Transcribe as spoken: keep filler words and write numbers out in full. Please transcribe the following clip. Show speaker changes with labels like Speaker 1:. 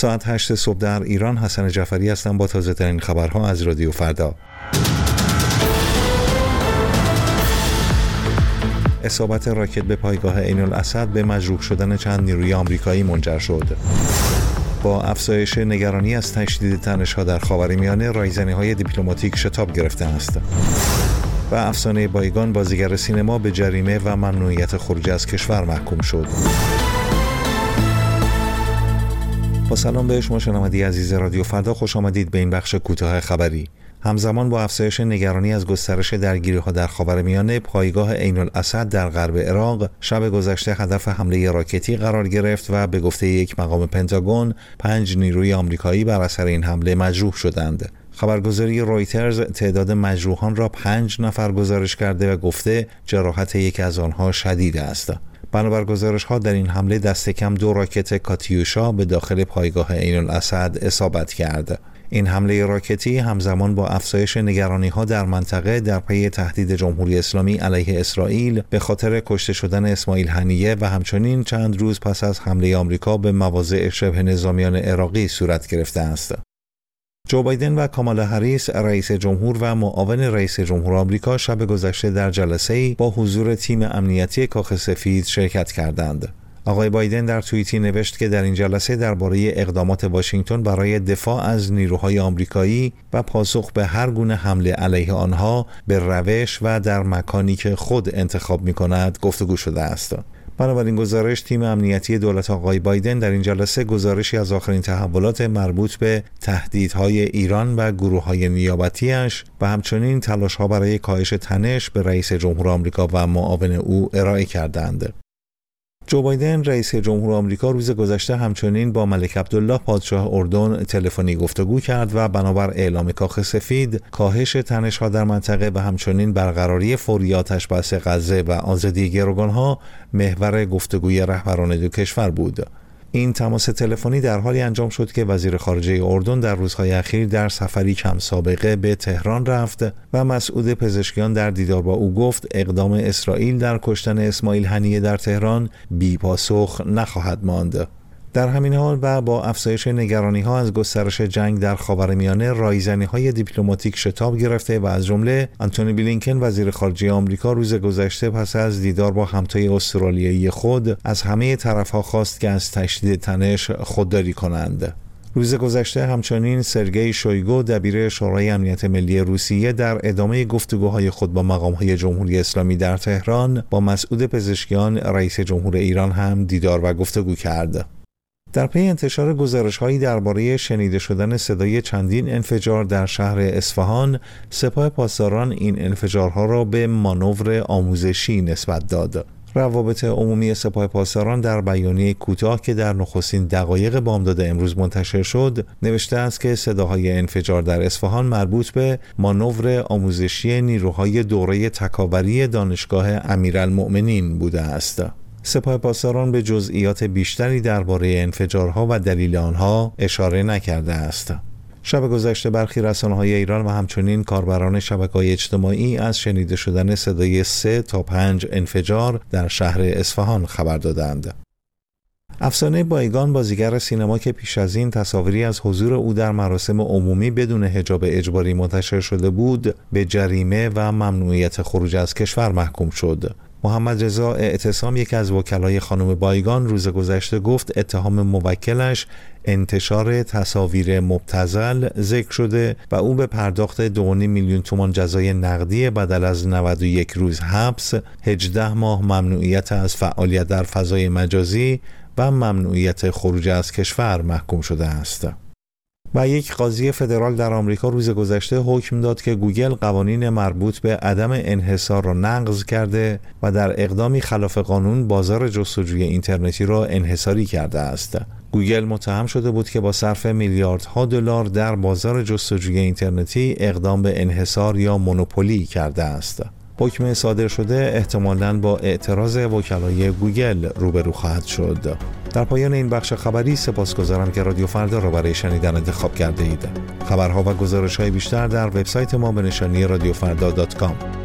Speaker 1: ساعت هشت صبح در ایران. حسن جعفری هستم با تازه ترین خبرها از رادیو فردا. اصابت راکت به پایگاه عین الاسد به مجروح شدن چند نیروی آمریکایی منجر شد. با افزایش نگرانی از تشدید تنش‌ها در خاورمیانه، رایزنی‌های دیپلماتیک شتاب گرفته است. و افسانه بایگان، بازیگر سینما، به جریمه و ممنوعیت خروج از کشور محکوم شد. با سلام به شما شنوندگان عزیز رادیو فردا، خوش آمدید به این بخش کوتاه خبری. همزمان با افزایش نگرانی از گسترش درگیری‌ها در خاورمیانه، پایگاه عین الاسد در غرب عراق شب گذشته هدف حمله راکتی قرار گرفت و به گفته یک مقام پنتاگون، پنج نیروی آمریکایی بر اثر این حمله مجروح شدند. خبرگزاری رویترز تعداد مجروحان را پنج نفر گزارش کرده و گفته جراحت یکی از آنها شدید است. بنابر گزارش‌ها در این حمله دست کم دو راکت کاتیوشا به داخل پایگاه عین الاسد اصابت کرد. این حمله راکتی همزمان با افزایش نگرانی‌ها در منطقه در پی تهدید جمهوری اسلامی علیه اسرائیل به خاطر کشته شدن اسماعیل هنیه و همچنین چند روز پس از حمله آمریکا به مواضع شبه نظامیان عراقی صورت گرفته است. جو بایدن و کامالا هریس، رئیس جمهور و معاون رئیس جمهور آمریکا، شب گذشته در جلسه‌ای با حضور تیم امنیتی کاخ سفید شرکت کردند. آقای بایدن در توییتی نوشت که در این جلسه درباره اقدامات واشنگتن برای دفاع از نیروهای آمریکایی و پاسخ به هر گونه حمله علیه آنها به روش و در مکانی که خود انتخاب می‌کند گفتگو شده است. بنابراین گزارش، تیم امنیتی دولت آقای بایدن در این جلسه گزارشی از آخرین تحولات مربوط به تهدیدهای ایران و گروه‌های نیابتی‌اش و همچنین تلاش‌ها برای کاهش تنش به رئیس جمهور آمریکا و معاون او ارائه کردند. جو بایدن رئیس جمهور آمریکا روز گذشته همچنین با ملک عبدالله پادشاه اردن تلفنی گفتگو کرد و بنابر اعلام کاخ سفید، کاهش تنش‌ها در منطقه و همچنین برقراری فوری آتش‌بس غزه و آزادی گروگان‌ها محور گفتگوی رهبران دو کشور بود. این تماس تلفنی در حالی انجام شد که وزیر خارجه اردن در روزهای اخیر در سفری کم سابقه به تهران رفت و مسعود پزشکیان در دیدار با او گفت اقدام اسرائیل در کشتن اسماعیل هنیه در تهران بی پاسخ نخواهد ماند. در همین حال و با افزایش نگرانی‌ها از گسترش جنگ در خاورمیانه، رایزنی‌های دیپلماتیک شتاب گرفته و از جمله آنتونی بلینکن وزیر خارجه آمریکا روز گذشته پس از دیدار با همتای استرالیایی خود از همه طرف‌ها خواست که از تشدید تنش خودداری کنند. روز گذشته همچنین سرگئی شویگو، دبیر شورای امنیت ملی روسیه، در ادامه گفتگوهای خود با مقام‌های جمهوری اسلامی در تهران با مسعود پزشکیان رئیس جمهور ایران هم دیدار و گفتگو کرد. در پی انتشار گزارش‌هایی درباره شنیده شدن صدای چندین انفجار در شهر اصفهان، سپاه پاسداران این انفجارها را به مانور آموزشی نسبت داد. روابط عمومی سپاه پاسداران در بیانیه کوتاه که در نخستین دقایق بامداد امروز منتشر شد، نوشته است که صداهای انفجار در اصفهان مربوط به مانور آموزشی نیروهای دوره تکاوری دانشگاه امیرالمؤمنین بوده است. سپاه پاسداران به جزئیات بیشتری درباره انفجارها و دلیل آنها اشاره نکرده است. شب گذشته برخی رسانه‌های ایران و همچنین کاربران شبکه‌های اجتماعی از شنیده شدن صدای سه تا پنج انفجار در شهر اصفهان خبر دادند. افسانه بایگان، بازیگر سینما که پیش از این تصاویری از حضور او در مراسم عمومی بدون حجاب اجباری منتشر شده بود، به جریمه و ممنوعیت خروج از کشور محکوم شد. محمد رضا اعتصام، یکی از وکلای خانم بایگان، روز گذشته گفت اتهام موکلش انتشار تصاویر مبتذل ذکر شده و او به پرداخت دو و نیم میلیون تومان جزای نقدی بدل از نود و یک روز حبس، هجده ماه ممنوعیت از فعالیت در فضای مجازی و ممنوعیت خروج از کشور محکوم شده است. و یک قاضی فدرال در آمریکا روز گذشته حکم داد که گوگل قوانین مربوط به عدم انحصار را نقض کرده و در اقدامی خلاف قانون بازار جستجوی اینترنتی را انحصاری کرده است. گوگل متهم شده بود که با صرف میلیاردها دلار در بازار جستجوی اینترنتی اقدام به انحصار یا مونوپولی کرده است. حکم صادر شده احتمالاً با اعتراض وکلای گوگل روبرو خواهد شد. در پایان این بخش خبری سپاسگزارم که رادیو فردا را برای شنیدن انتخاب کرده اید. خبرها و گزارش‌های بیشتر در وبسایت ما به نشانی رادیو فردا دات کام.